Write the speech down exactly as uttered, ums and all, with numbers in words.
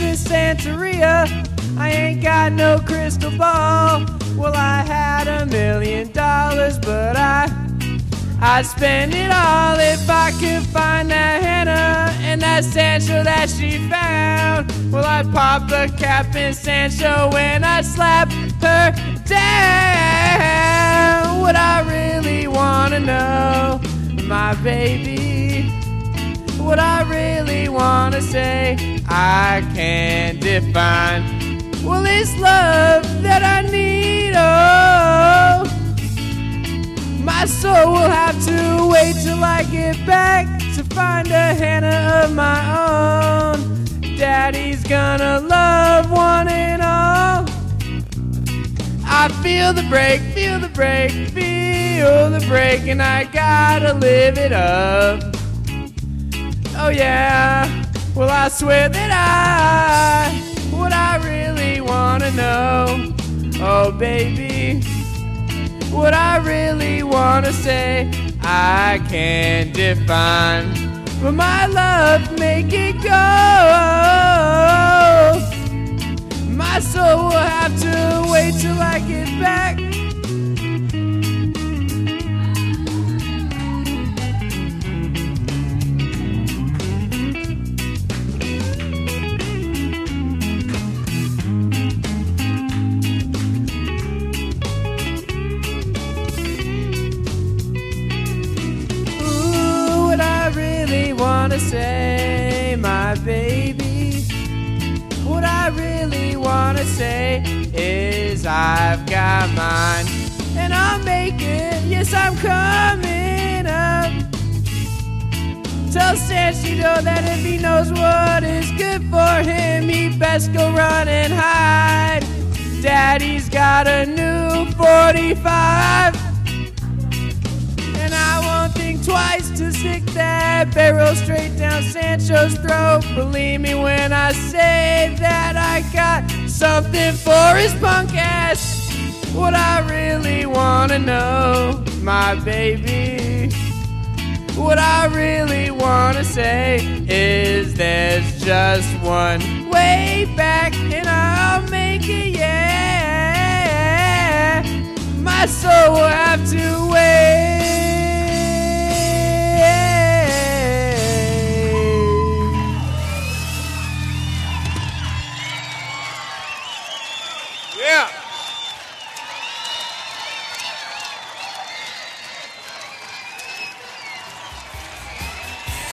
in Santeria. I ain't got no crystal ball. Well, I had a million dollars, but I I'd spend it all if I could find that Hannah and that Sancho that she found. Well, I'd pop the cap in Sancho when I slap her down. What I really wanna know, my baby, what I really wanna say, I can't define. Well, it's love that I need, oh. My soul will have to wait till I get back to find a Hannah of my own. Daddy's gonna love one and all. I feel the break, feel the break, feel the break, and I gotta live it up. Oh yeah, well I swear that I, what I really wanna know, oh baby, what I really wanna say, I can't define. But my love, make it go. My soul will have to wait till I get back. Wanna say, my baby, what I really wanna say is I've got mine and I'll make it. Yes, I'm coming up. Tell Sancho that if he knows what is good for him, he best go run and hide. Daddy's got a new forty-five, and I won't think twice to stick that barrel straight down Sancho's throat. Believe me when I say that I got something for his punk ass. What I really wanna know, my baby, what I really wanna say is there's just one way back and I'll make it, yeah. My soul will have to wait. Yeah.